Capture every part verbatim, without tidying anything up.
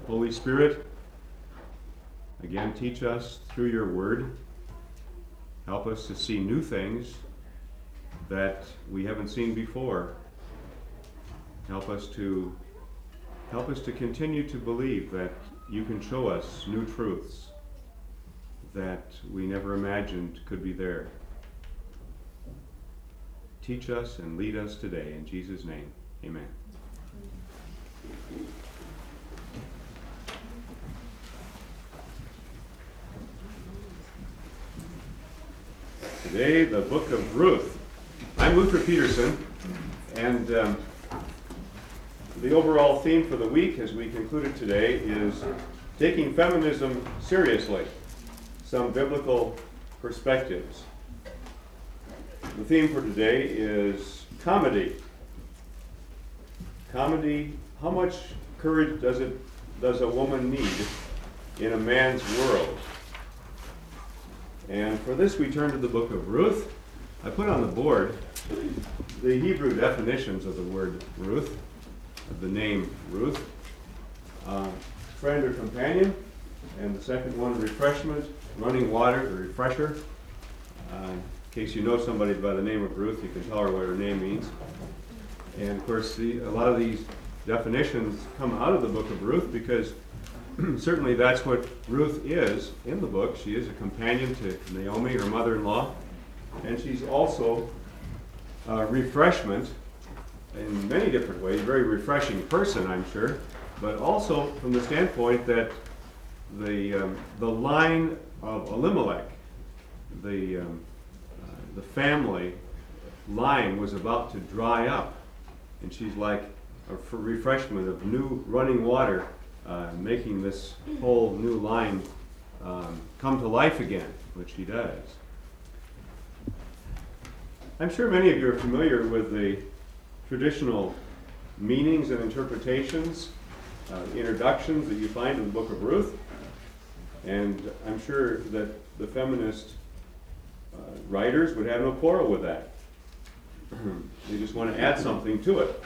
Holy Spirit, again, teach us through your word. Help us to see new things that we haven't seen before. Help us to help us to continue to believe that you can show us new truths that we never imagined could be there. Teach us and lead us today. In Jesus' name, amen. Today, the book of Ruth. I'm Luther Peterson, and um, the overall theme for the week as we concluded today is taking feminism seriously, some biblical perspectives. The theme for today is comedy. Comedy, how much courage does it does a woman need in a man's world? And for this we turn to the book of Ruth. I put on the board the Hebrew definitions of the word Ruth, of the name Ruth. Uh, friend or companion, and the second one, refreshment, running water, the refresher. Uh, in case you know somebody by the name of Ruth, you can tell her what her name means. And of course, the, a lot of these definitions come out of the book of Ruth because certainly that's what Ruth is in the book. She is a companion to Naomi, her mother-in-law, and she's also a refreshment in many different ways, very refreshing person, I'm sure, but also from the standpoint that the um, the line of Elimelech, the um, uh, the family line was about to dry up, and she's like a refreshment of new running water, uh, making this whole new line um, come to life again, which she does. I'm sure many of you are familiar with the traditional meanings and interpretations, uh, introductions that you find in the book of Ruth, and I'm sure that the feminist uh, writers would have no quarrel with that. They just want to add something to it.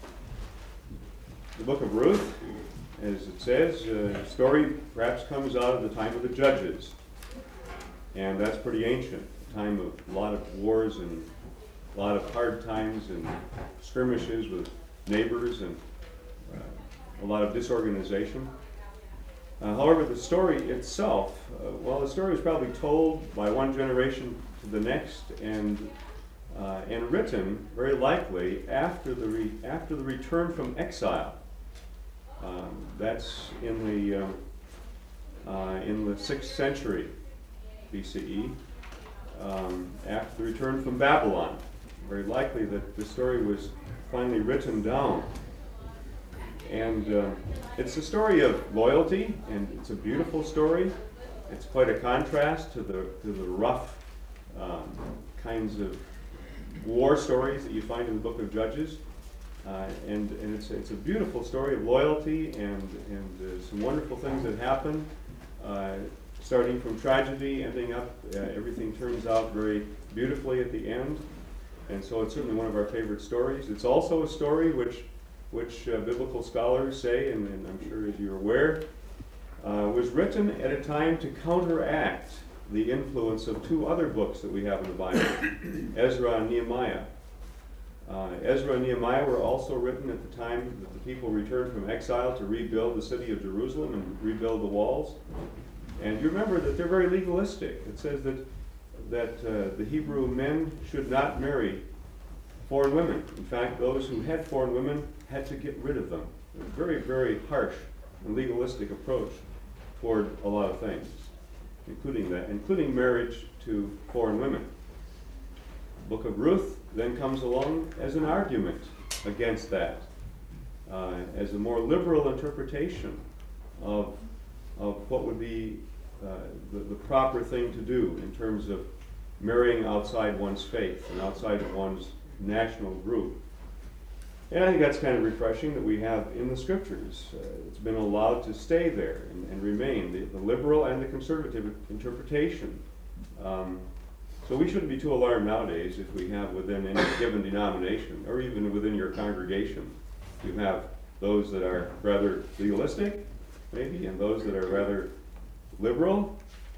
The book of Ruth, as it says, uh, story perhaps comes out of the time of the Judges, and that's pretty ancient, a time of a lot of wars and a lot of hard times and skirmishes with neighbors and uh, a lot of disorganization. Uh, however, the story itself, uh, well, the story was probably told by one generation to the next, and uh, and written very likely after the re- after the return from exile. Um, that's in the um, uh, in the sixth century B C E, um, after the return from Babylon. Very likely that the story was finally written down. And uh, it's a story of loyalty, and it's a beautiful story. It's quite a contrast to the to the rough um, kinds of war stories that you find in the book of Judges. Uh, and and it's, it's a beautiful story of loyalty and, and uh, some wonderful things that happen, uh, starting from tragedy, ending up, uh, everything turns out very beautifully at the end. And so it's certainly one of our favorite stories. It's also a story which which uh, biblical scholars say, and, and I'm sure as you're aware, uh, was written at a time to counteract the influence of two other books that we have in the Bible, Ezra and Nehemiah. Uh, Ezra and Nehemiah were also written at the time that the people returned from exile to rebuild the city of Jerusalem and rebuild the walls. And you remember that they're very legalistic. It says that that uh, the Hebrew men should not marry foreign women. In fact, those who had foreign women had to get rid of them. A very, very harsh and legalistic approach toward a lot of things, including that, including marriage to foreign women. The book of Ruth then comes along as an argument against that, uh, as a more liberal interpretation of, of what would be uh, the, the proper thing to do in terms of marrying outside one's faith and outside of one's national group. And I think that's kind of refreshing that we have in the scriptures. Uh, it's been allowed to stay there and, and remain, the, the liberal and the conservative interpretation. Um, so we shouldn't be too alarmed nowadays if we have within any given denomination, or even within your congregation, you have those that are rather legalistic maybe, and those that are rather liberal,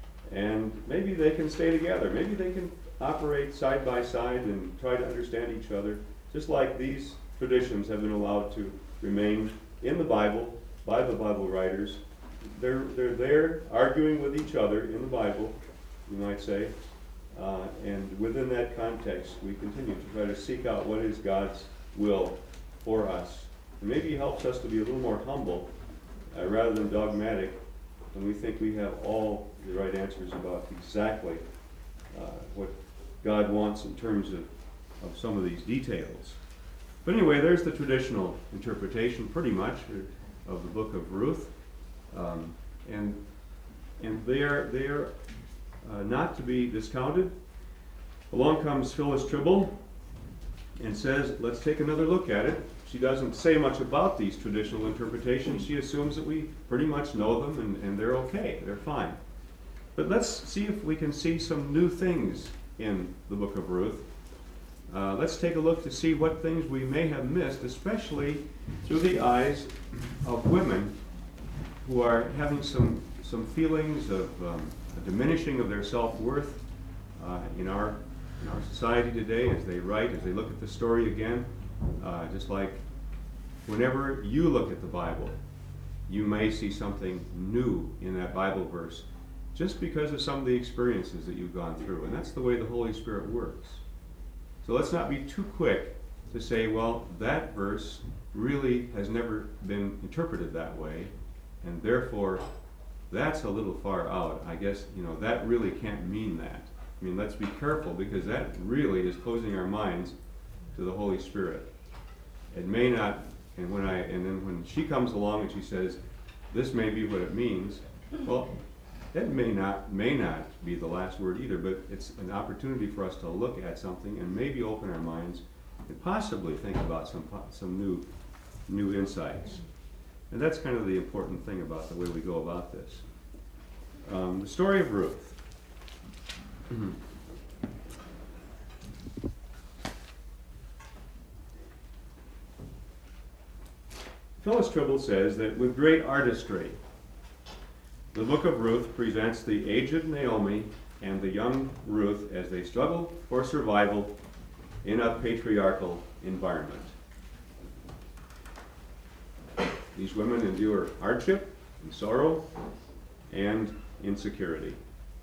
and maybe they can stay together. Maybe they can operate side by side and try to understand each other, just like these traditions have been allowed to remain in the Bible by the Bible writers. They're, they're there arguing with each other in the Bible, you might say, uh, and within that context, we continue to try to seek out what is God's will for us. And maybe He helps us to be a little more humble uh, rather than dogmatic, and we think we have all the right answers about exactly uh, what God wants in terms of, of some of these details. But anyway, there's the traditional interpretation, pretty much, of the book of Ruth. Um, and and they are, they are uh, not to be discounted. Along comes Phyllis Tribble and says, let's take another look at it. She doesn't say much about these traditional interpretations. She assumes that we pretty much know them and, and they're okay, they're fine. But let's see if we can see some new things in the book of Ruth. Uh, let's take a look to see what things we may have missed, especially through the eyes of women who are having some, some feelings of um, a diminishing of their self-worth uh, in our in our society today as they write, as they look at the story again. Uh, just like whenever you look at the Bible, you may see something new in that Bible verse just because of some of the experiences that you've gone through. And that's the way the Holy Spirit works. So let's not be too quick to say, well, that verse really has never been interpreted that way, and therefore that's a little far out. I guess, you know, that really can't mean that. I mean, let's be careful, because that really is closing our minds to the Holy Spirit. It may not, and when I, and then when she comes along and she says, this may be what it means, well, that may not, may not be the last word either, but it's an opportunity for us to look at something and maybe open our minds and possibly think about some, some new, new insights. And that's kind of the important thing about the way we go about this. Um, the story of Ruth. Phyllis Tribble says that with great artistry, the book of Ruth presents the aged Naomi and the young Ruth as they struggle for survival in a patriarchal environment. These women endure hardship and sorrow and insecurity.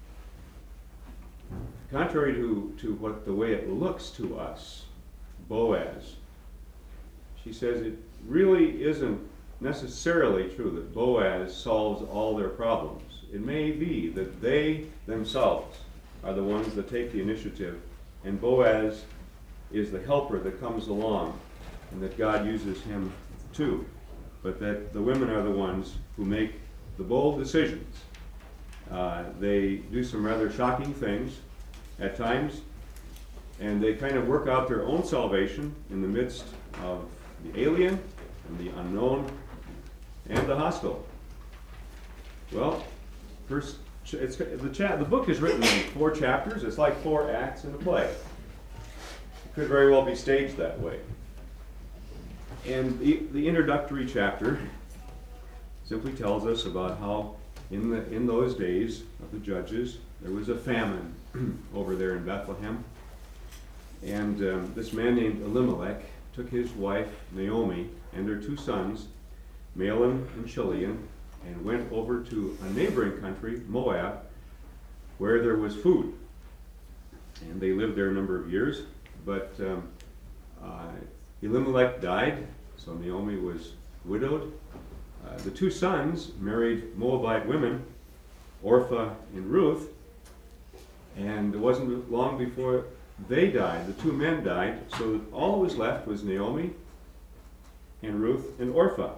Contrary to, to what the way it looks to us, Boaz, she says it really isn't necessarily true that Boaz solves all their problems. It may be that they themselves are the ones that take the initiative, and Boaz is the helper that comes along, and that God uses him too. But that the women are the ones who make the bold decisions. Uh, they do some rather shocking things at times, and they kind of work out their own salvation in the midst of the alien and the unknown and the hostile. Well, first, it's, the, cha- the book is written in four chapters. It's like four acts in a play. It could very well be staged that way. And the, the introductory chapter simply tells us about how in the in those days of the judges, there was a famine over there in Bethlehem. And um, this man named Elimelech took his wife Naomi and their two sons, Mahlon and Chilion, and went over to a neighboring country, Moab, where there was food. And they lived there a number of years, but um, uh, Elimelech died, so Naomi was widowed. Uh, the two sons married Moabite women, Orpah and Ruth, and it wasn't long before they died. The two men died, so all that was left was Naomi and Ruth and Orpah.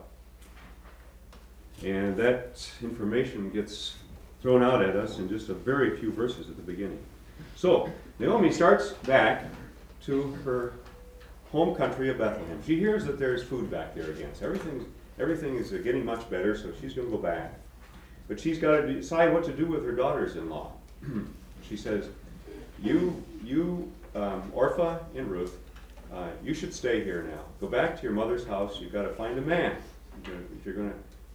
And that information gets thrown out at us in just a very few verses at the beginning. So, Naomi starts back to her home country of Bethlehem. She hears that there's food back there again. So everything, everything is getting much better, so she's going to go back. But she's got to decide what to do with her daughters-in-law. She says, you, you um, Orpah and Ruth, uh, you should stay here now. Go back to your mother's house. You've got to find a man if you're going to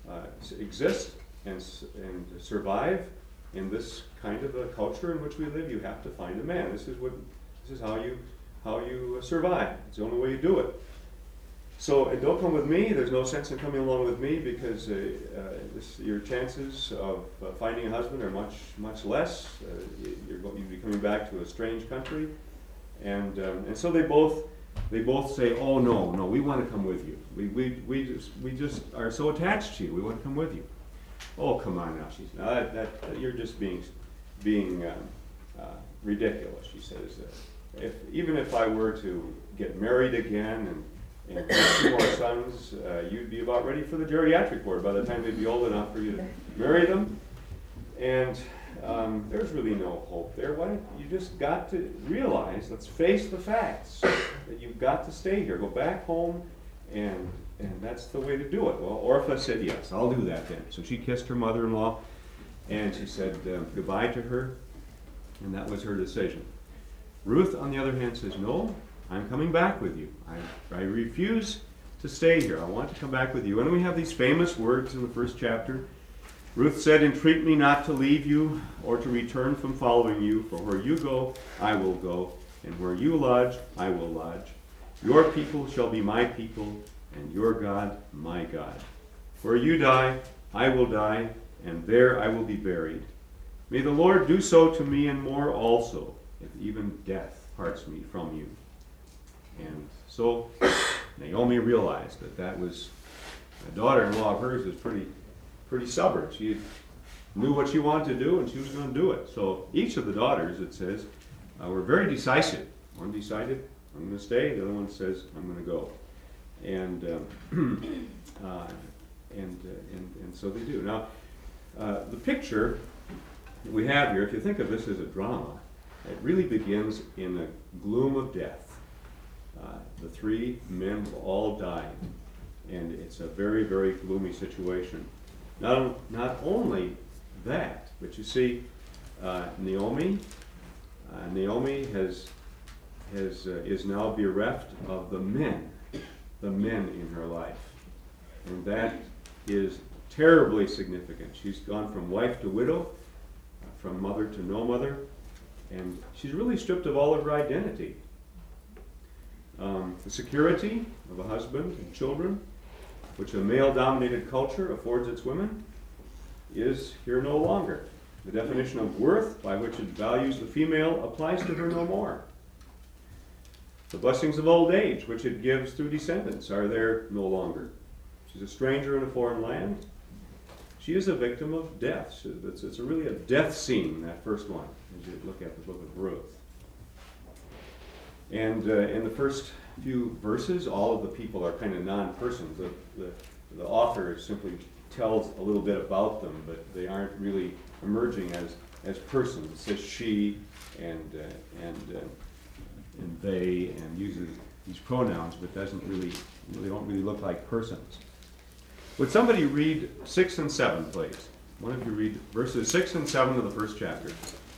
uh, exist and, and survive in this kind of a culture in which we live, you have to find a man. This is what, this is how you, how you survive. It's the only way you do it. So, and don't come with me. There's no sense in coming along with me because uh, uh, this, your chances of uh, finding a husband are much, much less. Uh, you're going, you'll be coming back to a strange country, and um, and so they both, they both say, oh no, no, we want to come with you. We we we just we just are so attached to you. We want to come with you. Oh, come on now, she said. No, that, that, that you're just being being um, uh, ridiculous. She says, uh, if even if I were to get married again and and have two more sons, uh, you'd be about ready for the geriatric ward by the time they'd be old enough for you to marry them. And um, there's really no hope there. Why don't you just got to realize, let's face the facts, that you've got to stay here. Go back home, and and that's the way to do it. Well, Orpha said, yes, I'll do that then. So she kissed her mother-in-law, and she said uh, goodbye to her, and that was her decision. Ruth, on the other hand, says, no, I'm coming back with you. I, I refuse to stay here. I want to come back with you. And we have these famous words in the first chapter. Ruth said, entreat me not to leave you or to return from following you, for where you go, I will go, and where you lodge, I will lodge. Your people shall be my people, and your God, my God. Where you die, I will die, and there I will be buried. May the Lord do so to me and more also, if even death parts me from you. And so Naomi realized that that was a daughter-in-law of hers was pretty, pretty stubborn. She knew what she wanted to do, and she was going to do it. So each of the daughters, it says, uh, were very decisive. One decided, I'm going to stay. The other one says, I'm going to go. And um, uh, and, uh, and and so they do. Now, uh, the picture that we have here, if you think of this as a drama, it really begins in the gloom of death. Uh, the three men have all died, and it's a very, very gloomy situation. Not, not only that, but you see, uh, Naomi, uh, Naomi has, has, uh, is now bereft of the men, the men in her life. And that is terribly significant. She's gone from wife to widow, uh, from mother to no mother, and she's really stripped of all of her identity. Um, the security of a husband and children, which a male-dominated culture affords its women, is here no longer. The definition of worth by which it values the female applies to her no more. The blessings of old age, which it gives through descendants, are there no longer. She's a stranger in a foreign land. She is a victim of death. It's, it's a really a death scene, that first one, as you look at the book of Ruth. And uh, in the first few verses, all of the people are kind of non-persons. The, the, the author simply tells a little bit about them, but they aren't really emerging as, as persons. It says she and, uh, and, uh, and they, and uses these pronouns, but doesn't really, they don't really look like persons. Would somebody read six and seven, please? One of you read verses six and seven of the first chapter.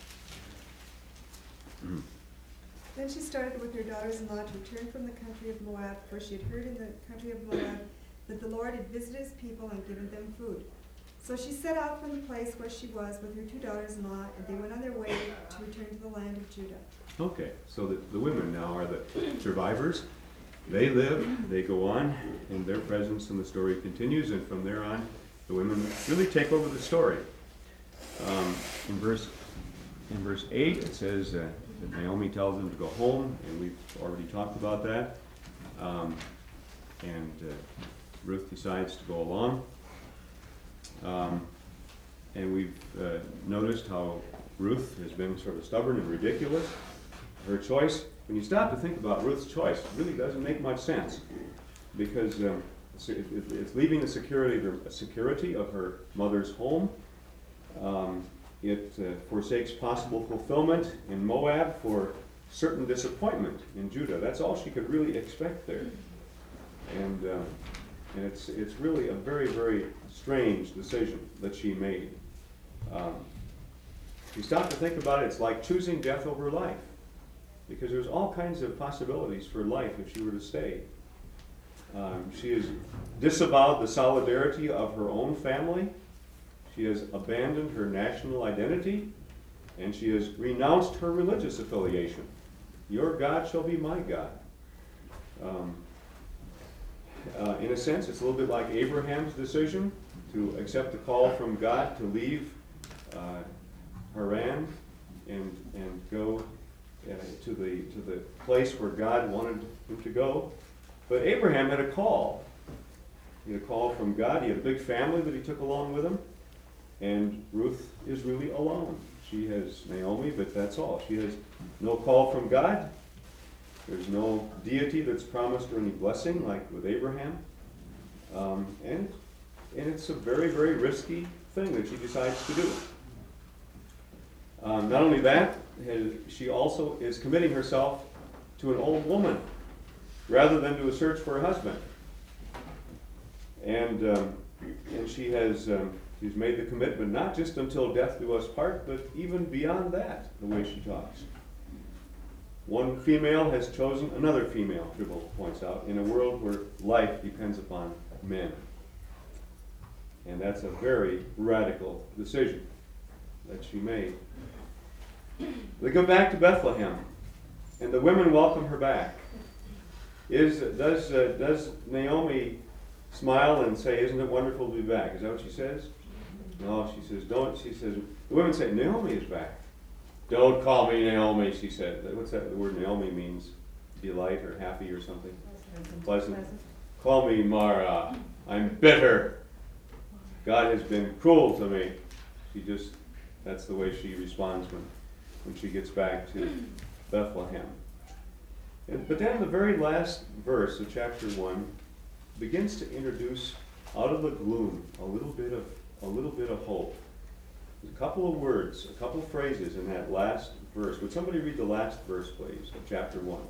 Mm. Then she started with her daughters-in-law to return from the country of Moab, for she had heard in the country of Moab that the Lord had visited his people and given them food. So she set out from the place where she was with her two daughters-in-law, and they went on their way to return to the land of Judah. Okay, so the, the women now are the survivors. They live, they go on, and their presence in the story continues, and from there on, the women really take over the story. Um, in verse in verse eight, it says uh, that Naomi tells them to go home, and we've already talked about that. Um, and uh, Ruth decides to go along. Um, and we've uh, noticed how Ruth has been sort of stubborn and ridiculous. Her choice, when you stop to think about Ruth's choice, it really doesn't make much sense, because um, it's, it's leaving the security, the security of her mother's home. Um, it uh, forsakes possible fulfillment in Moab for certain disappointment in Judah. That's all she could really expect there. And, uh, and it's, it's really a very, very strange decision that she made. Um, if you stop to think about it, it's like choosing death over life, because there's all kinds of possibilities for life if she were to stay. Um, she has disavowed the solidarity of her own family. She has abandoned her national identity, and she has renounced her religious affiliation. Your God shall be my God. Um, uh, in a sense, it's a little bit like Abraham's decision to accept the call from God to leave uh, Haran and and go uh, to the to the place where God wanted him to go. But Abraham had a call. He had a call from God. He had a big family that he took along with him. And Ruth is really alone. She has Naomi, but that's all. She has no call from God. There's no deity that's promised her any blessing like with Abraham. Um, and, and it's a very, very risky thing that she decides to do. Um, not only that, she also is committing herself to an old woman rather than to a search for a husband. And, um, and she has um, she's made the commitment not just until death do us part, but even beyond that, the way she talks. One female has chosen another female, Tribble points out, in a world where life depends upon men. And that's a very radical decision that she made. They go back to Bethlehem, and the women welcome her back. Is does uh, does Naomi smile and say, "Isn't it wonderful to be back"? Is that what she says? No, she says, "Don't." She says, the women say, "Naomi is back." "Don't call me Naomi," she said. What's that? The word Naomi means delight or happy or something. Pleasant. Pleasant. Pleasant. "Call me Mara. I'm bitter. God has been cruel to me." She just, that's the way she responds when, when she gets back to Bethlehem. And, but then the very last verse of chapter one begins to introduce out of the gloom a little bit of a little bit of hope. There's a couple of words, a couple of phrases in that last verse. Would somebody read the last verse, please, of chapter one?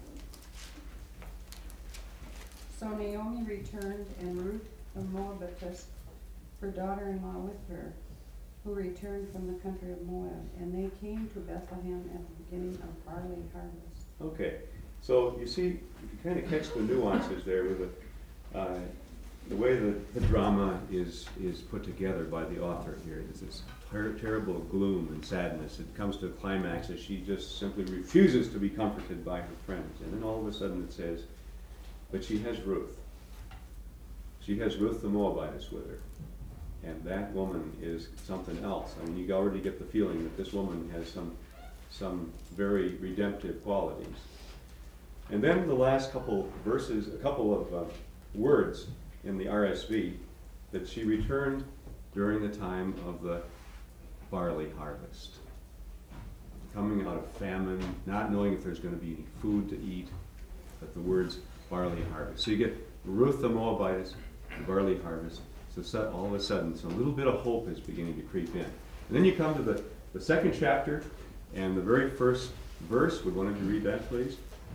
So Naomi returned, and Ruth the Moabitess, her daughter-in-law with her, who returned from the country of Moab, and they came to Bethlehem at the beginning of barley harvest. Okay, so you see, you kind of catch the nuances there with the, uh, the way that the drama is is put together by the author here. There's this ter- terrible gloom and sadness. It comes to a climax as she just simply refuses to be comforted by her friends. And then all of a sudden it says, but she has Ruth. She has Ruth the Moabitess with her. And that woman is something else. I mean, you already get the feeling that this woman has some some very redemptive qualities. And then the last couple verses, a couple of uh, words in the R S V, that she returned during the time of the barley harvest. Coming out of famine, not knowing if there's going to be any food to eat, but the words barley harvest. So you get Ruth the Moabitess, the barley harvest. So all of a sudden, so a little bit of hope is beginning to creep in. And then you come to the, the second chapter, and the very first verse. Would one of you read that, please?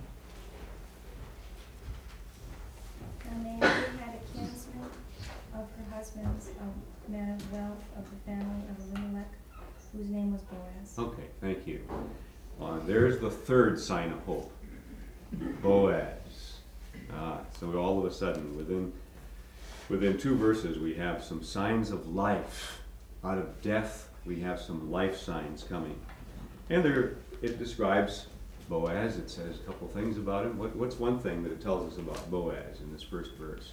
And Naomi had a kinsman of her husband's, a man of wealth of the family of Elimelech, whose name was Boaz. Okay, thank you. Uh, there's the third sign of hope. Boaz. Ah, so all of a sudden, within within two verses, we have some signs of life. Out of death, we have some life signs coming. And there, it describes Boaz. It says a couple things about him. What, what's one thing that it tells us about Boaz in this first verse?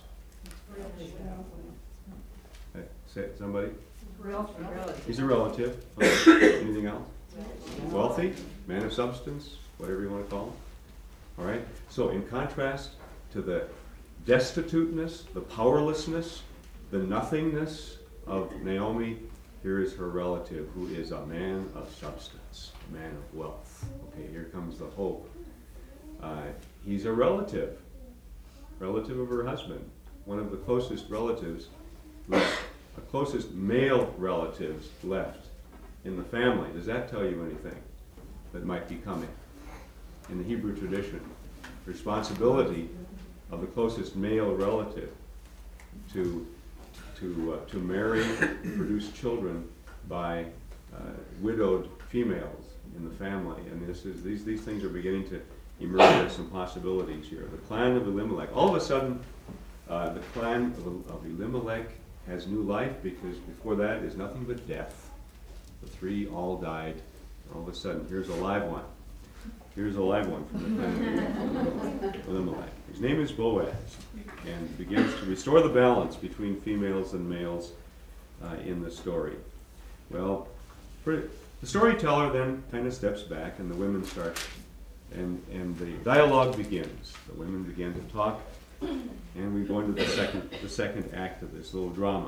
Uh, say it, somebody? Relative. He's a relative. Okay. Anything else? Wealthy, man of substance, whatever you want to call him. All right. So in contrast to the destituteness, the powerlessness, the nothingness of Naomi, here is her relative who is a man of substance, a man of wealth. Okay, here comes the hope. Uh, he's a relative, relative of her husband, one of the closest relatives, the closest male relatives left in the family. Does that tell you anything that might be coming? In the Hebrew tradition, responsibility of the closest male relative to to uh, to marry, produce children by uh, widowed females in the family, and this is these these things are beginning to emerge as some possibilities here. The clan of Elimelech. All of a sudden, uh, the clan of, of Elimelech has new life, because before that is nothing but death. The three all died. All of a sudden, here's a live one. Here's a live one from the clan of Elimelech. His name is Boaz, and begins to restore the balance between females and males uh, in the story. Well, for, the storyteller then kind of steps back, and the women start, and, and the dialogue begins. The women begin to talk, and we go into the second, the second act of this little drama.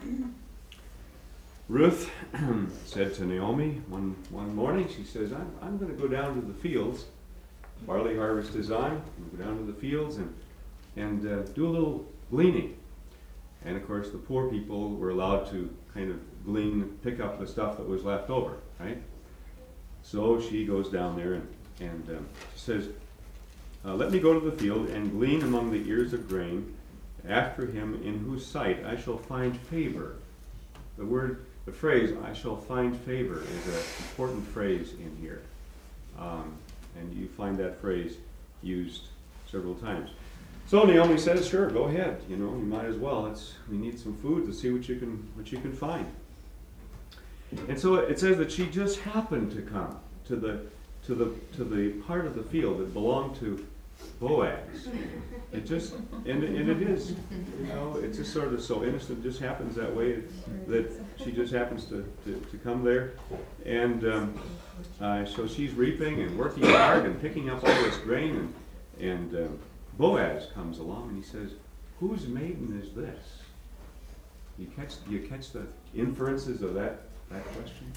Ruth said to Naomi one, one morning, she says, I'm, I'm going to go down to the fields. Barley harvest is on. I'm going to go down to the fields and, and uh, do a little gleaning. And of course, the poor people were allowed to kind of glean, pick up the stuff that was left over, right? So she goes down there and, and um, she says, uh, let me go to the field and glean among the ears of grain after him in whose sight I shall find favor. The word, the phrase, I shall find favor, is an important phrase in here. Um, and you find that phrase used several times. So Naomi says, sure, go ahead. You know, you might as well. Let's, we need some food to see what you can, what you can find. And so it says that she just happened to come to the, to the, to the part of the field that belonged to Boaz. It just, and, and it is, you know, it's just sort of so innocent, it just happens that way, that she just happens to, to, to come there. And um, uh, so she's reaping and working hard and picking up all this grain, and, and um, Boaz comes along and he says, whose maiden is this? You catch, you catch the inferences of that, that question?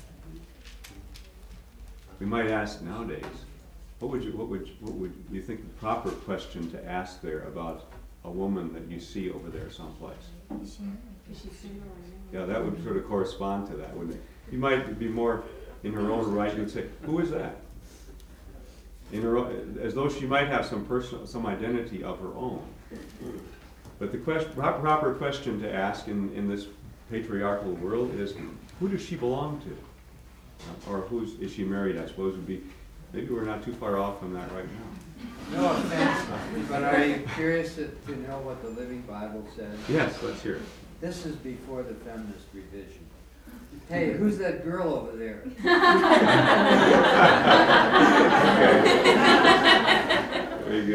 We might ask nowadays, what would you, what would, what would you think the proper question to ask there about a woman that you see over there someplace? Yeah, that would sort of correspond to that, wouldn't it? You might be more in her own right. You'd say, who is that? In her own, as though she might have some personal, some identity of her own. But the question, proper question to ask in, in this patriarchal world is, who does she belong to? Or who's is she married? I suppose would be. Maybe we're not too far off from that right now. No offense, but are you curious to, to know what the Living Bible says? Yes, let's hear it. This is before the feminist revision. Hey, who's that girl over there? Very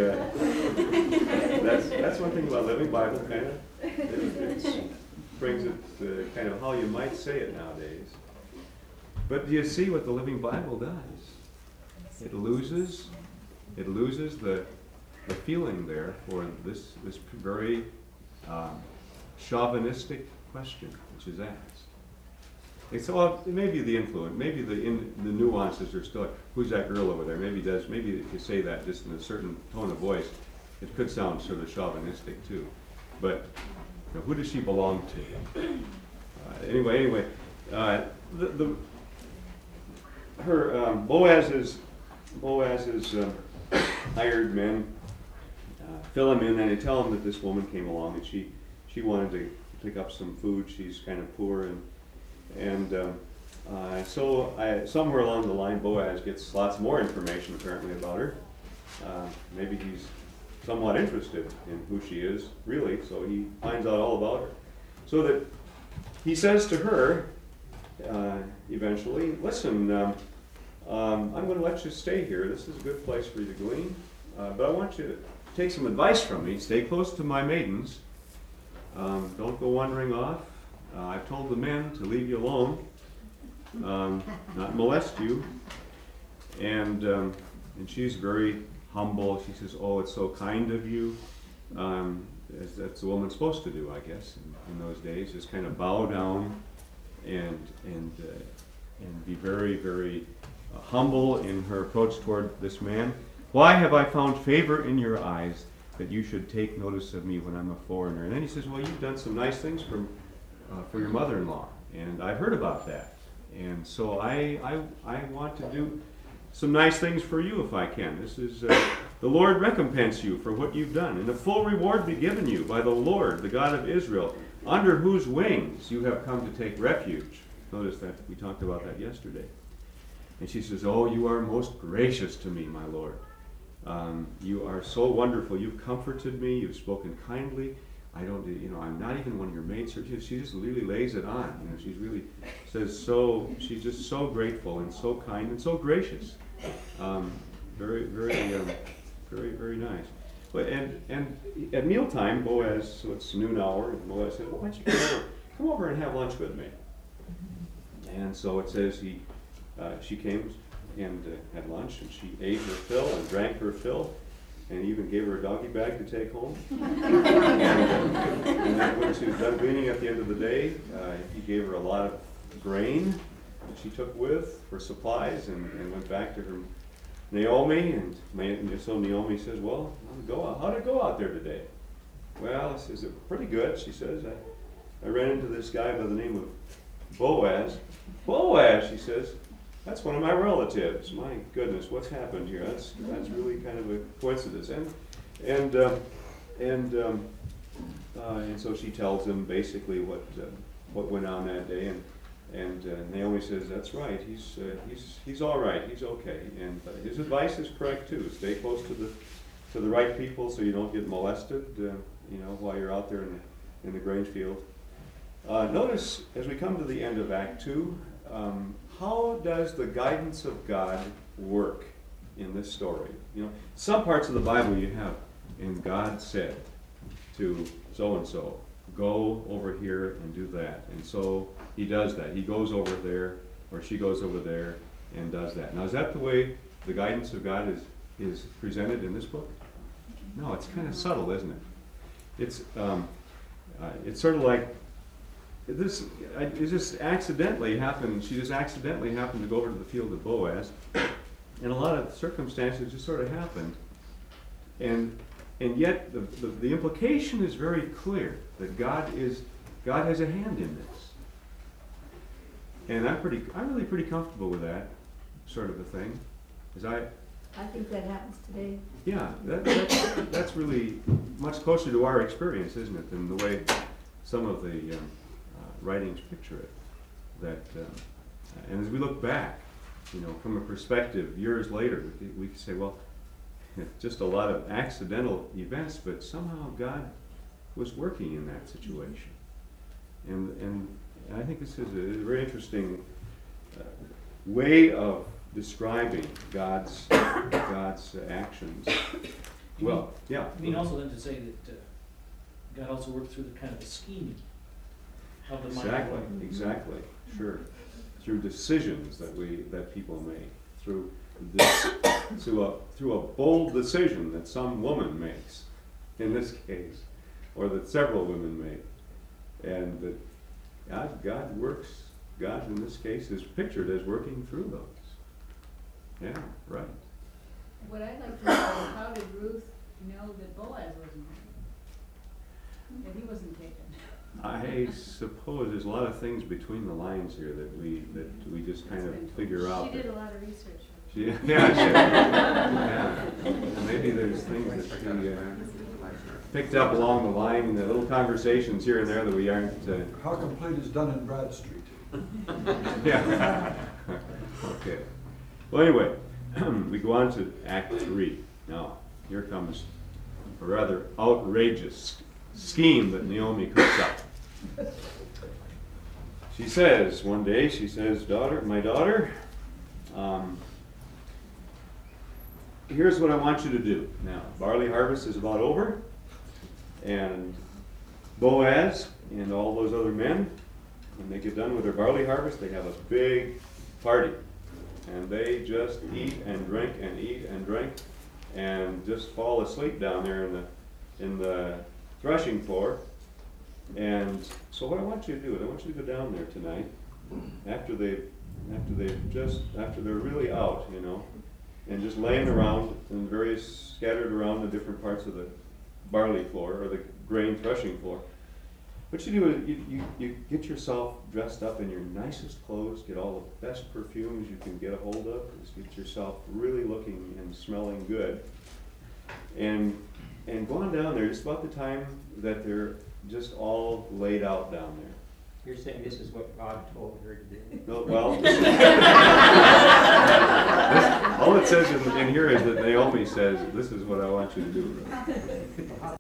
good. That's that's one thing about Living Bible, kind of. It, it brings it to kind of how you might say it nowadays. But do you see what the Living Bible does? It loses, it loses the, the feeling there for this this very um, chauvinistic question which is asked. It's all, it may be the influence, maybe the in, the nuances are still. Who's that girl over there? Maybe does maybe if you say that just in a certain tone of voice, it could sound sort of chauvinistic too. But you know, who does she belong to? Uh, anyway, anyway, uh, the, the her um, Boaz's. Boaz's uh, hired men uh, fill him in, and they tell him that this woman came along and she she wanted to pick up some food. She's kind of poor, and and um, uh, so I, somewhere along the line, Boaz gets lots more information apparently about her. Uh, maybe he's somewhat interested in who she is, really. So he finds out all about her. So that he says to her uh, eventually, "Listen." Um, Um, I'm going to let you stay here. This is a good place for you to glean. Uh, but I want you to take some advice from me. Stay close to my maidens. Um, don't go wandering off. Uh, I've told the men to leave you alone, um, not molest you. And um, and she's very humble. She says, oh, it's so kind of you. Um, as that's a woman's supposed to do, I guess, in, in those days. Just kind of bow down and, and, uh, and be very, very... Uh, humble in her approach toward this man. Why have I found favor in your eyes that you should take notice of me when I'm a foreigner? And then he says, well, you've done some nice things for, uh, for your mother-in-law, and I've heard about that. And so I, I, I want to do some nice things for you if I can. This is, uh, the Lord recompense you for what you've done, and a full reward be given you by the Lord, the God of Israel, under whose wings you have come to take refuge. Notice that we talked about that yesterday. And she says, oh, you are most gracious to me, my Lord. Um, you are so wonderful. You've comforted me. You've spoken kindly. I don't, you know, I'm not even one of your maids. She just, she just really lays it on. You know, she's really says so. She's just so grateful and so kind and so gracious. Um, very, very, um, very, very nice. But and and at mealtime, Boaz, so it's noon hour, and Boaz said, "Why don't you come over, come over and have lunch with me?" And so it says he, uh, she came and uh, had lunch, and she ate her fill and drank her fill, and he even gave her a doggy bag to take home. and, uh, and then when she was done gleaning at the end of the day, uh, he gave her a lot of grain that she took with for supplies, and, and went back to her Naomi, and, and so Naomi says, "Well, how'd it go out, how'd it go out there today?" "Well," he says, "it pretty good," she says. I, I ran into this guy by the name of Boaz. "Boaz," she says, "that's one of my relatives." My goodness, what's happened here? That's that's really kind of a coincidence. And and um, and um, uh, and so she tells him basically what uh, what went on that day, and and uh, Naomi says, "That's right. He's uh, he's he's all right. He's okay." And uh, his advice is correct too. Stay close to the to the right people so you don't get molested. Uh, you know, while you're out there in the, in the grain field. Uh, notice as we come to the end of Act Two. Um, how does the guidance of God work in this story? You know, some parts of the Bible you have, and God said to so-and-so, "Go over here and do that." And so he does that. He goes over there, or she goes over there and does that. Now, is that the way the guidance of God is, is presented in this book? No, it's kind of subtle, isn't it? It's, um, uh, it's sort of like, This, I- it just accidentally happened, she just accidentally happened to go over to the field of Boaz, and a lot of circumstances just sort of happened. And and yet the, the, the implication is very clear, that God is, God has a hand in this. And I'm pretty, I'm really pretty comfortable with that sort of a thing. As I, I think that happens today. yeah, that, that's, that's really much closer to our experience, isn't it, than the way some of the um, writings picture it. That, uh, and as we look back, you know, from a perspective years later, we, we can say, well, just a lot of accidental events, but somehow God was working in that situation. And and I think this is a very interesting uh, way of describing God's God's uh, actions. Well, yeah. I mean, also then to say that uh, God also worked through the kind of the scheming of the mind. Exactly, exactly, sure. Through decisions that we, that people make, through this, through a, through a bold decision that some woman makes, in this case, or that several women make, and that God, God works, God in this case is pictured as working through those. Yeah, right. What I'd like to know is, how did Ruth know that Boaz wasn't married? That he wasn't taken? I suppose there's a lot of things between the lines here that we, that we just kind of figure out. She that- did a lot of research. She, yeah, she, yeah. Maybe there's things that she uh, picked up along the line, the little conversations here and there that we aren't. Uh, How complete is Dun and Bradstreet? yeah. Okay. Well, anyway, we go on to Act Three. Now, here comes a rather outrageous scheme that Naomi cooks up. She says one day, she says, "Daughter, my daughter, um, here's what I want you to do. Now, barley harvest is about over, and Boaz and all those other men, when they get done with their barley harvest, they have a big party. And they just eat and drink and eat and drink and just fall asleep down there in the in the threshing floor. And so what I want you to do is I want you to go down there tonight, after they after they've just after they're really out, you know, and just laying around and various scattered around the different parts of the barley floor or the grain threshing floor. What you do is you, you, you get yourself dressed up in your nicest clothes, get all the best perfumes you can get a hold of, just get yourself really looking and smelling good, and and go on down there just about the time that they're just all laid out down there. You're saying this is what God told her to do? No, well, this- all it says in, in here is that Naomi says, this is what I want you to do, Ruth.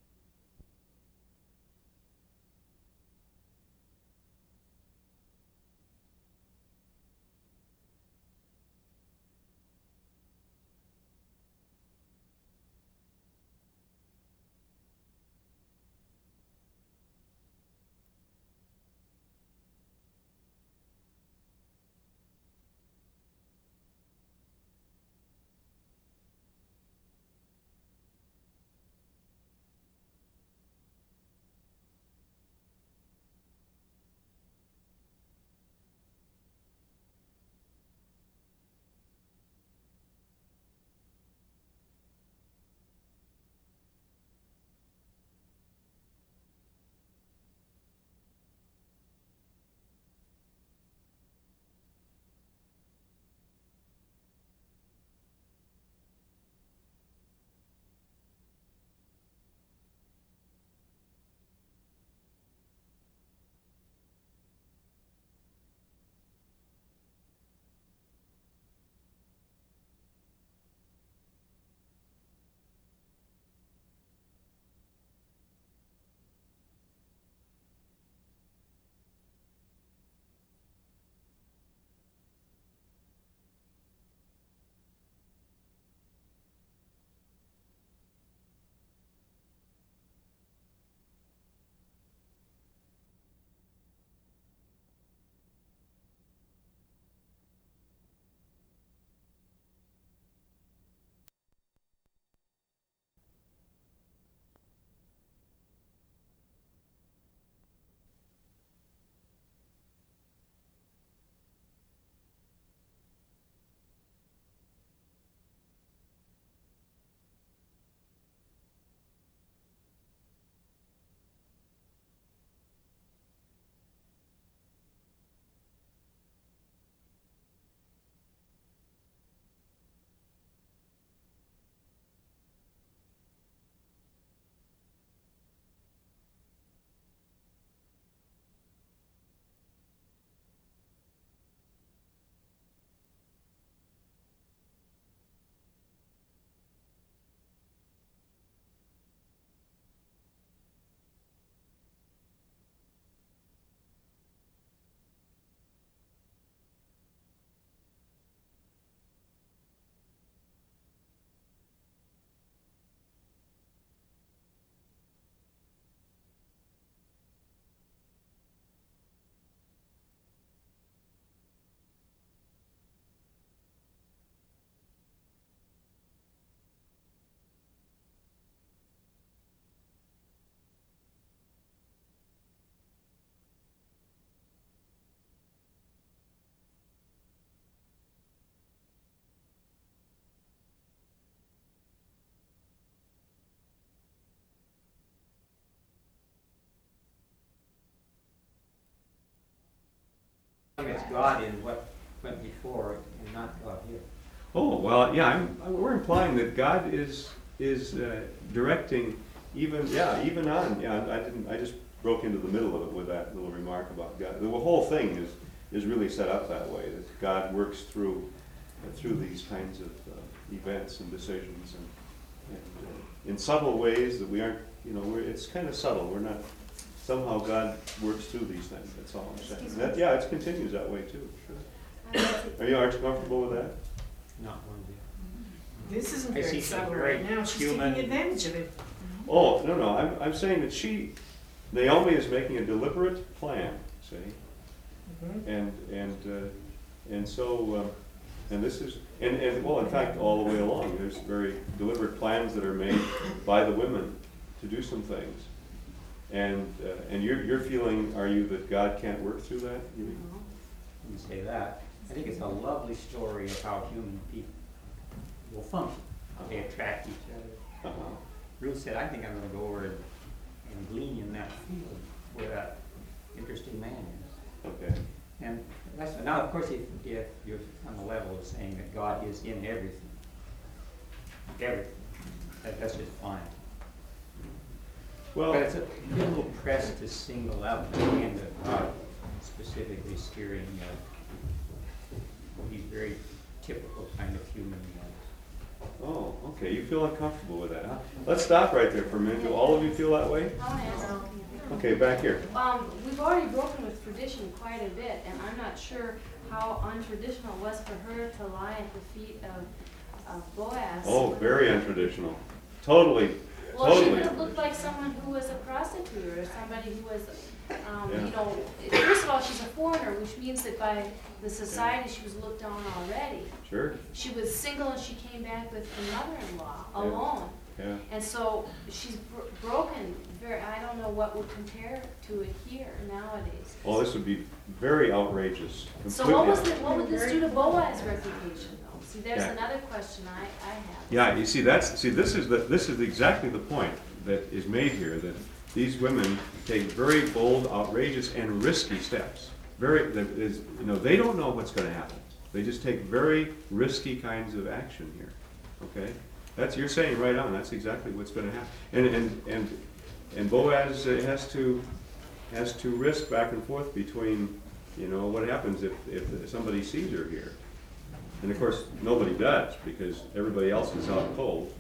It's God in what went before and not God here. Oh, well, yeah, I'm, I- we're implying that God is, is uh, directing even, yeah, even on, yeah, I didn't, I just broke into the middle of it with that little remark about God. The whole thing is, is really set up that way, that God works through, uh, through these kinds of uh, events and decisions and, and uh, in subtle ways that we aren't, you know, we're, it's kind of subtle, we're not, somehow God works through these things, that's all I'm saying. And that, yeah, it continues that way too, sure. Are you, aren't you comfortable with that? Not one bit. This isn't I very see some subtle very right now, she's human- taking advantage of it. Oh, no, no, I'm, I'm saying that she, Naomi is making a deliberate plan, see? Mhm. And, and, uh, and so, uh, and this is, and, and, well, in fact, all the way along, there's very deliberate plans that are made by the women to do some things. And, uh, and you're, you're feeling, are you, that God can't work through that? You mean? I wouldn't say that. I think it's a lovely story of how human people will function, how they attract each other. Uh-huh. Ruth said, I think I'm gonna go over and, and glean in that field where that interesting man is. Okay. And that's, now, of course, if, if you're on the level of saying that God is in everything, everything, that, that's just fine. Well, But it's a little pressed to single out the hand of God specifically steering, uh, these very typical kind of human uh, Oh, okay, you feel uncomfortable with that, huh? Let's stop right there for a minute. Do all of you feel that way? I want to ask something. Okay, back here. Um, we've already broken with tradition quite a bit, and I'm not sure how untraditional it was for her to lie at the feet of, of Boaz. Oh, very untraditional. Totally, Well, she totally. would have looked like someone who was a prostitute or somebody who was, um, Yeah. you know, first of all, she's a foreigner, which means that by the society she was looked down already. Sure, She was single and she came back with her mother-in-law Yeah. alone. yeah. And so she's bro- broken very, I don't know what would compare to it here nowadays. Well, this would be very outrageous. So what was completely the, what would this do to Boaz's reputation though? See, there's Yeah. another question I, I have. Yeah, you see, that's, see, this is the, this is exactly the point that is made here, that these women take very bold, outrageous, and risky steps. Very, that is, you know, they don't know what's gonna happen. They just take very risky kinds of action here, okay? That's, you're saying right on, that's exactly what's gonna happen. And, and, and, and Boaz uh, has to, has to risk back and forth between, you know, what happens if, if somebody sees her here. And of course, nobody does, because everybody else is out cold.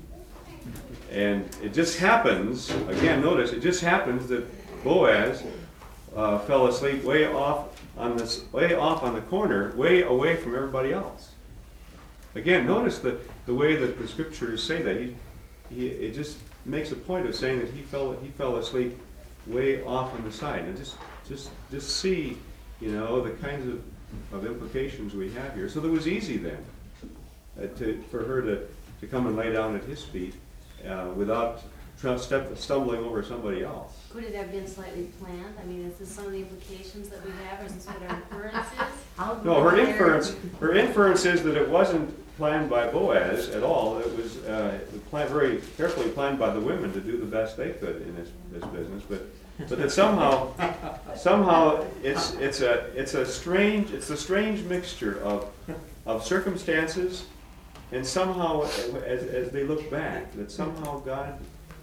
And it just happens, again, notice, it just happens that Boaz uh, fell asleep way off on this, way off on the corner, way away from everybody else. Again, notice the, the way that the scriptures say that. He, he, it just makes a point of saying that he fell, he fell asleep way off on the side. And just, just, just see, you know, the kinds of, of implications we have here. So it was easy then uh, to, for her to, to come and lay down at his feet uh, without tr- step, stumbling over somebody else. Could it have been slightly planned? I mean, is this some of the implications that we have, or is this what our inference is? No, her inference, her inference is that it wasn't planned by Boaz at all. It was uh, planned, very carefully planned by the women to do the best they could in this, this business. But, but that somehow, somehow it's it's a it's a strange it's a strange mixture of of circumstances, and somehow as as they look back, that somehow God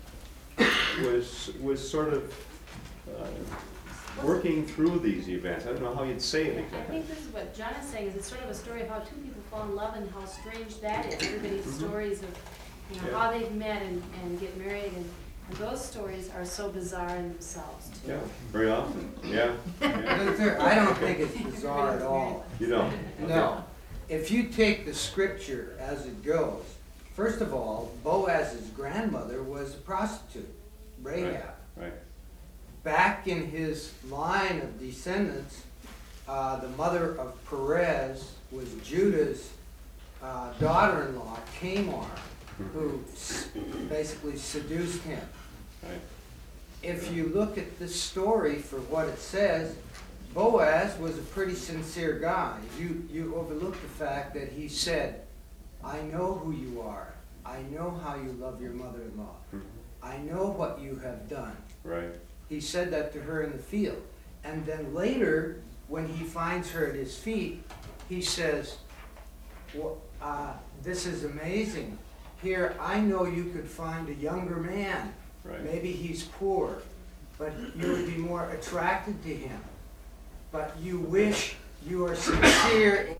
was was sort of uh, working through these events. I don't know how you'd say it I exactly. think this is what John is saying, is it's sort of a story of how two people fall in love and how strange that is. Everybody's stories of, you know, Yeah. how they've met and, and get married, and, and those stories are so bizarre in themselves too. Yeah, very often. Yeah. yeah. Luther, I don't think it's bizarre at all. You don't. No. If you take the scripture as it goes, first of all, Boaz's grandmother was a prostitute, Rahab. Right. Back in his line of descendants, uh, the mother of Perez was Judah's uh, daughter-in-law, Tamar, who s- basically seduced him. Right. If you look at this story for what it says, Boaz was a pretty sincere guy. You, you overlook the fact that he said, I know who you are. I know how you love your mother-in-law. Mhm. I know what you have done. Right. He said that to her in the field. And then later, when he finds her at his feet, he says, well, uh, this is amazing. Here, I know you could find a younger man. Right. Maybe he's poor, but you would be more attracted to him. But you wish you are sincere.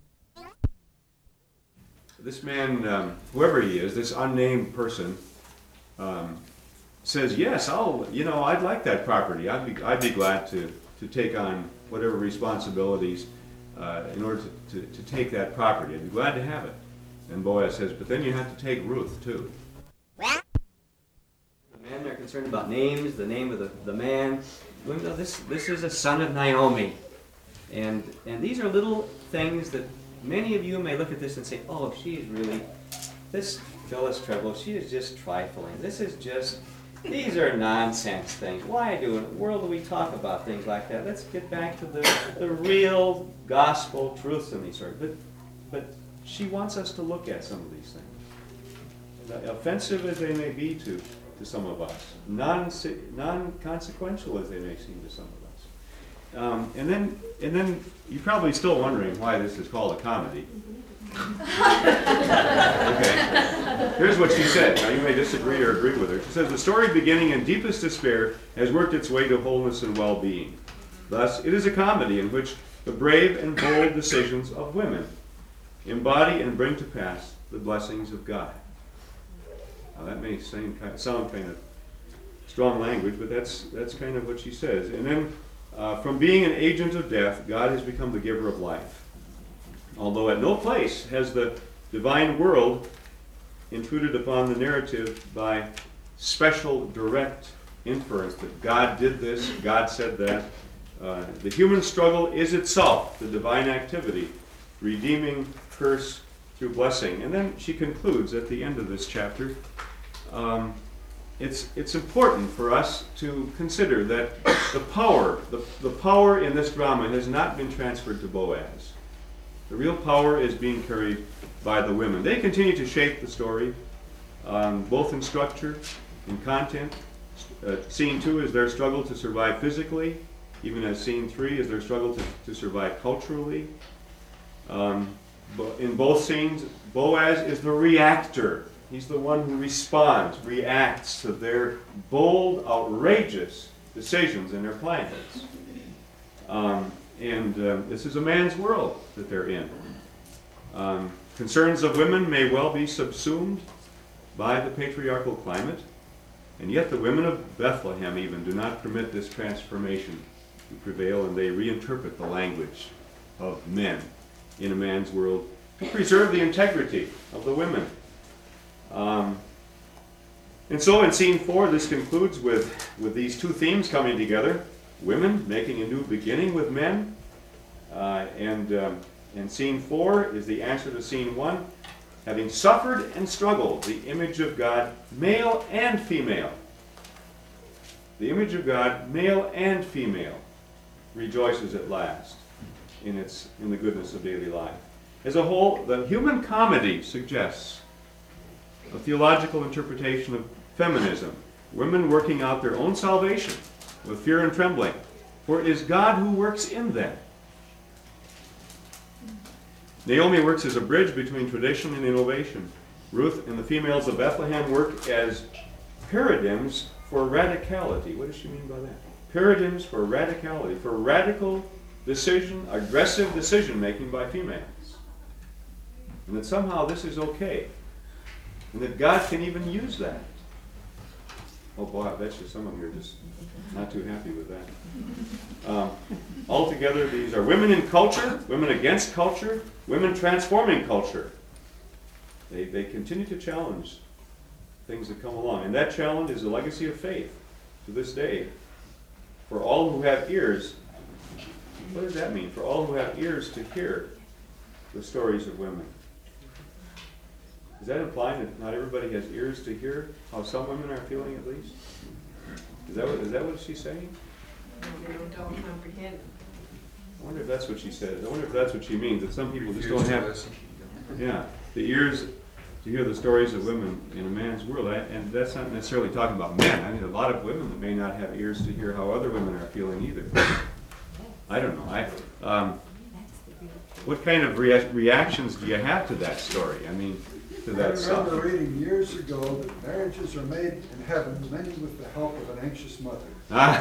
This man, um, whoever he is, this unnamed person, um, says, yes, I'll, you know, I'd like that property. I'd be, I'd be glad to, to take on whatever responsibilities uh, in order to, to, to take that property. I'd be glad to have it. And Boaz says, but then you have to take Ruth too. The men are concerned about names, the name of the, the man. Well, no, This, this is a son of Naomi. And, and these are little things that many of you may look at this and say, oh, she's really, this Phyllis Treble, she is just trifling. This is just, these are nonsense things. Why do in the world do we talk about things like that? Let's get back to the, the real gospel truths in these stories. But, but she wants us to look at some of these things. Offensive as they may be to, to some of us, non, non-consequential as they may seem to some of us. Um, and then, and then you're probably still wondering why this is called a comedy. Okay. Here's what she said. Now you may disagree or agree with her. She says, the story beginning in deepest despair has worked its way to wholeness and well-being. Thus, it is a comedy in which the brave and bold decisions of women embody and bring to pass the blessings of God. Now that may sound kind of, sound kind of strong language, but that's, that's kind of what she says. And then, uh, from being an agent of death, God has become the giver of life. Although at no place has the divine world intruded upon the narrative by special direct inference that God did this, God said that. Uh, the human struggle is itself the divine activity, redeeming curse through blessing. And then she concludes at the end of this chapter, um, it's, it's important for us to consider that the power, the, the power in this drama has not been transferred to Boaz. The real power is being carried by the women. They continue to shape the story, um, both in structure, in content. Uh, scene two is their struggle to survive physically, even as scene three is their struggle to, to survive culturally. Um, but in both scenes, Boaz is the reactor. He's the one who responds, reacts to their bold, outrageous decisions and their plans. Um, and uh, this is a man's world that they're in. Um, concerns of women may well be subsumed by the patriarchal climate, and yet the women of Bethlehem even do not permit this transformation to prevail, and they reinterpret the language of men in a man's world to preserve the integrity of the women. Um, and so in scene four, this concludes with, with these two themes coming together. Women making a new beginning with men. Uh, and, um, and scene four is the answer to scene one. Having suffered and struggled, the image of God, male and female. The image of God, male and female, rejoices at last in, its, in the goodness of daily life. As a whole, the human comedy suggests a theological interpretation of feminism, women working out their own salvation with fear and trembling, for it is God who works in them. Naomi works as a bridge between tradition and innovation. Ruth and the females of Bethlehem work as paradigms for radicality. What does she mean by that? Paradigms for radicality, for radical decision, aggressive decision making by females. And that somehow this is okay. And that God can even use that. Oh boy, I bet you some of you are just not too happy with that. Um, altogether, these are women in culture, women against culture, women transforming culture. They, they continue to challenge things that come along. And that challenge is a legacy of faith to this day. For all who have ears, what does that mean? For all who have ears to hear the stories of women. Is that implying that not everybody has ears to hear how some women are feeling at least? Is that what, is that what she's saying? They don't, don't comprehend. I wonder if that's what she says. I wonder if that's what she means, that some people just don't have, yeah, the ears to hear the stories of women in a man's world. I, and that's not necessarily talking about men. I mean, a lot of women that may not have ears to hear how other women are feeling either. I don't know. I, um, what kind of rea- reactions do you have to that story? I mean, to that I stuff. remember reading years ago that marriages are made in heaven, many with the help of an anxious mother. I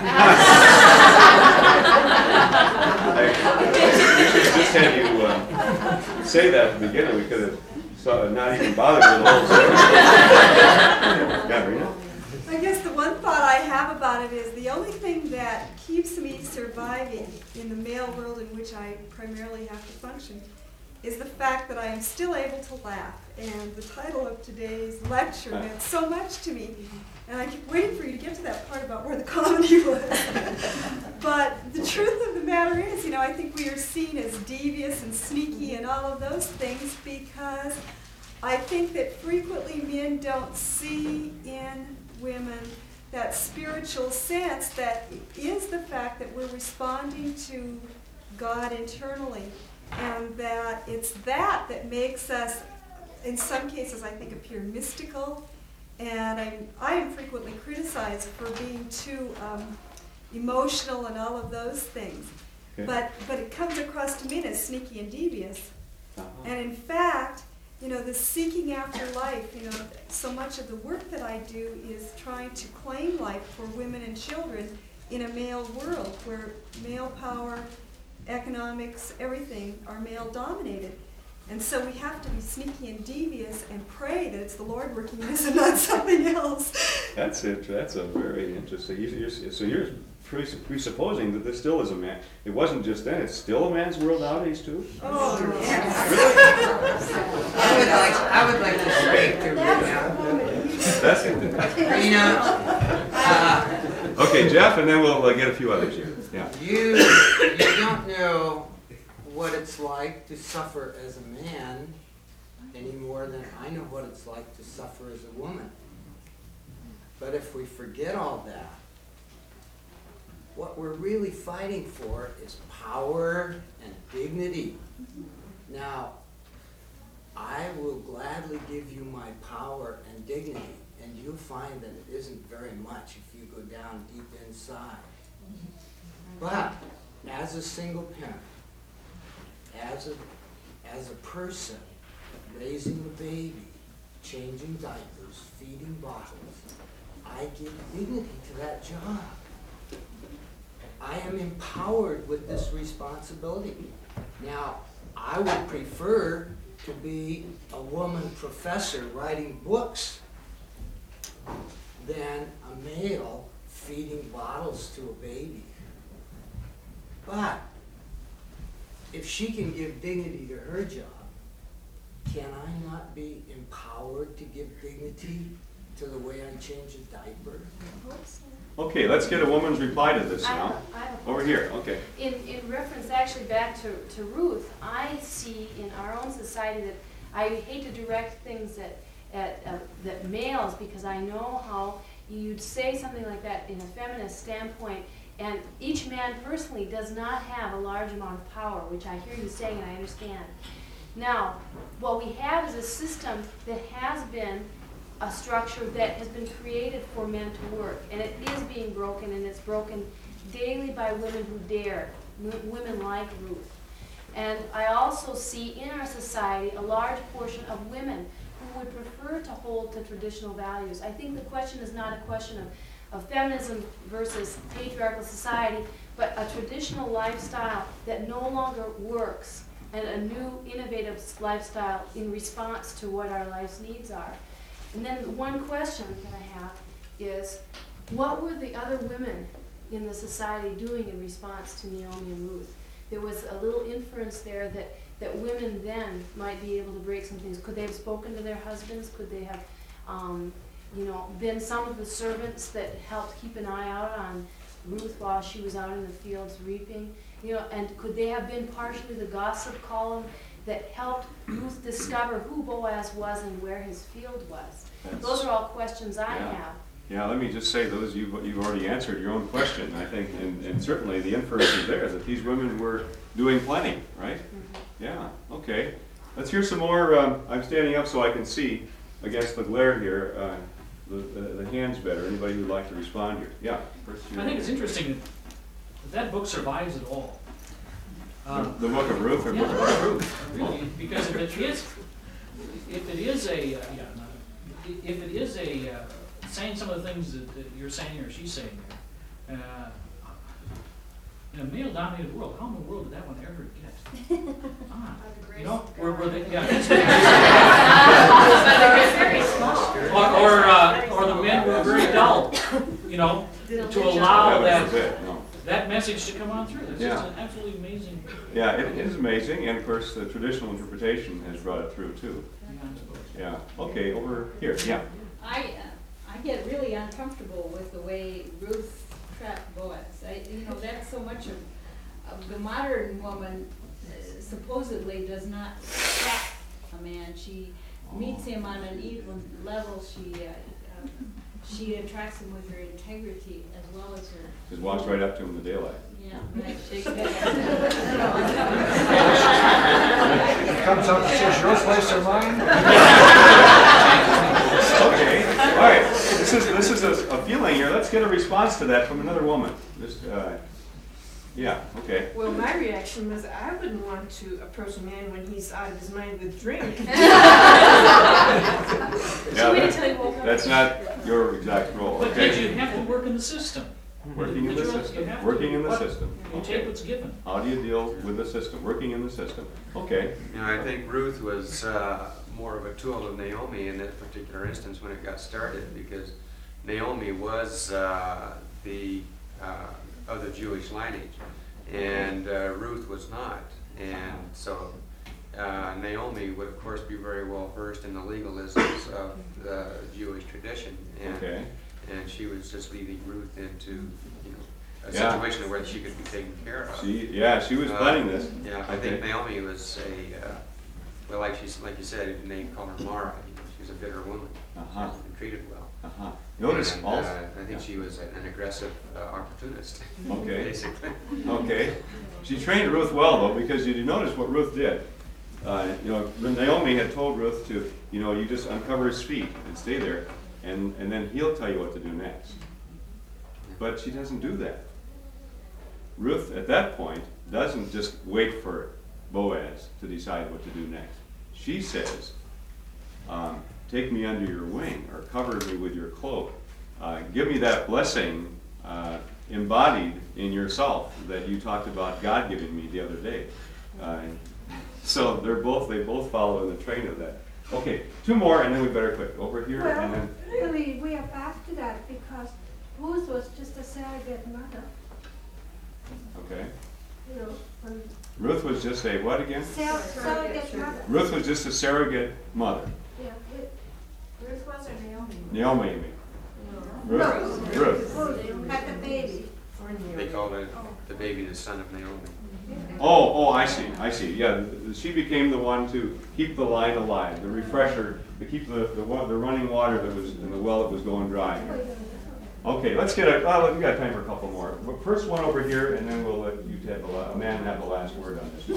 we should have just had you um, say that at the beginning. We could have so, not even bothered with the whole story. Yeah, Rena? I guess the one thought I have about it is the only thing that keeps me surviving in the male world in which I primarily have to function is the fact that I am still able to laugh. And the title of today's lecture meant so much to me. And I keep waiting for you to get to that part about where the comedy was. But the truth of the matter is, you know, I think we are seen as devious and sneaky and all of those things because I think that frequently men don't see in women that spiritual sense that is the fact that we're responding to God internally. And that it's that that makes us, in some cases, I think, appear mystical. And I'm, I am frequently criticized for being too um, emotional and all of those things. Okay. But but it comes across to me as sneaky and devious. Uh-huh. And in fact, you know, the seeking after life, you know, so much of the work that I do is trying to claim life for women and children in a male world where male power, economics, everything are male dominated. And so we have to be sneaky and devious and pray that it's the Lord working in us and not something else. That's it. That's a very interesting. You, you're, so you're presu- presupposing that this still is a man. It wasn't just then. It's still a man's world nowadays too. Oh, yes. I would like, I would like to speak to Rena. That's it. Rena, uh, Okay, Jeff, and then we'll uh, get a few others here. Yeah. you, you don't know what it's like to suffer as a man any more than I know what it's like to suffer as a woman. But if we forget all that, what we're really fighting for is power and dignity. Now, I will gladly give you my power and dignity, and you'll find that it isn't very much if you go down deep inside. But as a single parent, as a, as a person raising a baby, changing diapers, feeding bottles, I give dignity to that job. I am empowered with this responsibility. Now, I would prefer to be a woman professor writing books than a male feeding bottles to a baby. But if she can give dignity to her job, can I not be empowered to give dignity to the way I change a diaper? Okay, let's get a woman's reply to this I now. have- I have a Over here. Okay. In, in reference actually back to, to Ruth, I see in our own society that I hate to direct things at, at uh, that males, because I know how you'd say something like that in a feminist standpoint, and each man personally does not have a large amount of power, which I hear you saying and I understand. Now, what we have is a system that has been a structure that has been created for men to work, and it is being broken, and it's broken daily by women who dare, w- women like Ruth. And I also see in our society a large portion of women who would prefer to hold to traditional values. I think the question is not a question of, of feminism versus patriarchal society, but a traditional lifestyle that no longer works, and a new innovative lifestyle in response to what our life's needs are. And then one question that I have is, what were the other women in the society doing in response to Naomi and Ruth? There was a little inference there that, that women then might be able to break some things. Could they have spoken to their husbands? Could they have, um, you know, been some of the servants that helped keep an eye out on Ruth while she was out in the fields reaping? You know, and could they have been partially the gossip column that helped Ruth discover who Boaz was and where his field was? That's- Those are all questions I Yeah. have. Yeah, let me just say those, you've, you've already answered your own question, I think, and, and certainly the inference is there that these women were doing plenty, right? Mm-hmm. Yeah, okay. Let's hear some more. Um, I'm standing up so I can see against the glare here, uh, the, the, the hands better. Anybody who'd like to respond here? Yeah. First, I think it's interesting that that book survives it all. Um, The, the book of Ruth? Or Yeah, book the of book of Ruth, really, because if it is, if it is a, uh, yeah, not, if it is a, uh, saying some of the things that, that you're saying or she's saying there, uh, in a male-dominated world, how in the world did that one ever get? Ah, you know, where, where they, yeah. or, or, uh, or the men were very dull, you know, to allow That was that, it, no. that message to come on through. It's just Yeah. an absolutely amazing. Yeah, it is amazing, and of course, the traditional interpretation has brought it through too. Yeah, I suppose. Yeah, okay, over here, yeah. I, uh, I get really uncomfortable with the way Ruth trapped Boaz. I, you know, that's so much of, of the modern woman uh, supposedly does not trap a man. She meets him on an even level. She, uh, um, she attracts him with her integrity as well as her. Just walks right up to him in the daylight. Yeah, right. She, Comes up and says, your place or mine? Okay, all right. This is this is a, a feeling here. Let's get a response to that from another woman. Just, uh, yeah, okay. Well, my reaction was I wouldn't want to approach a man when he's out of his mind with drink. Yeah, Should we that- tell you what- that's not your exact role. But Okay. did you have to work in the system? Working in But the you have- you system, have to. working in the What? system. You Okay. take what's given. How do you deal with the system, working in the system? Okay, You know, I think Ruth was uh, more of a tool of Naomi in that particular instance when it got started, because Naomi was uh, the uh, of the Jewish lineage, and uh, Ruth was not. And so uh, Naomi would, of course, be very well versed in the legalisms of the Jewish tradition, and okay. and she was just leading Ruth into, you know, a Yeah. situation where she could be taken care of. She, yeah, she was Uh, planning this. Yeah, I think Okay. Naomi was a, uh, well, like she's, like you said, the name called her Mara, you know, she was a bitter woman. She Uh-huh. wasn't been treated well. Uh-huh. Notice And, also. uh, I think she was an an aggressive uh, opportunist, Okay. basically. Okay. She trained Ruth well, though, because you notice what Ruth did. Uh, you know, Naomi had told Ruth to, you know, you just uncover his feet and stay there, and, and then he'll tell you what to do next. But she doesn't do that. Ruth, at that point, doesn't just wait for Boaz to decide what to do next. She says, um, take me under your wing, or cover me with your cloak. Uh, give me that blessing uh, embodied in yourself that you talked about God giving me the other day. Uh, so they're both, they both follow in the train of that. Okay, two more, and then we better quit. Over here, and Well, then, really, we are back to that because Ruth was just a surrogate mother, okay. you know, when Ruth was just a, what again? sur- surrogate mother. Ruth was just a surrogate mother. Yeah, it- Ruth was or Naomi? Naomi, you mean? Ruth. Ruth. Ruth. Ruth had the baby. They called it, the baby the son of Naomi. Oh, oh, I see, I see. Yeah, th- th- she became the one to keep the line alive, the refresher, to keep the, the, wa- the running water that was in the well that was going dry. Okay, let's get a, oh, we got time for a couple more. But first one over here, and then we'll let you have the, la- a man have the last word on this.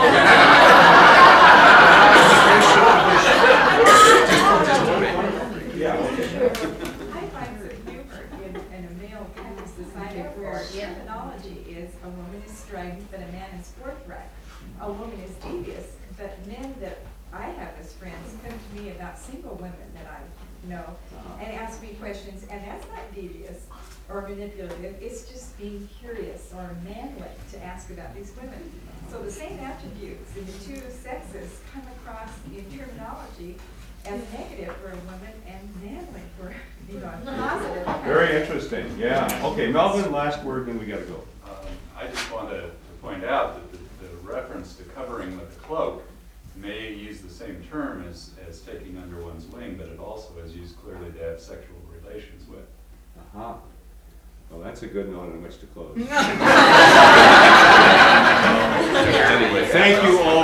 Yeah, okay. I find some humor in, in a male kind of society where terminology is a woman is strength and a man is forthright. A woman is devious, but men that I have as friends come to me about single women that I know and ask me questions, and that's not devious or manipulative, it's just being curious or manly to ask about these women. So the same attributes in the two sexes come across in terminology as negative for a woman and manly for, you know, positive. Very interesting, yeah. Okay, Melvin, last word, then we gotta go. Um, I just want to point out that the, the reference to covering with a cloak may use the same term as, as taking under one's wing, but it also is used clearly to have sexual relations with. Uh-huh. Well, that's a good note on which to close. Anyway. Thank you all.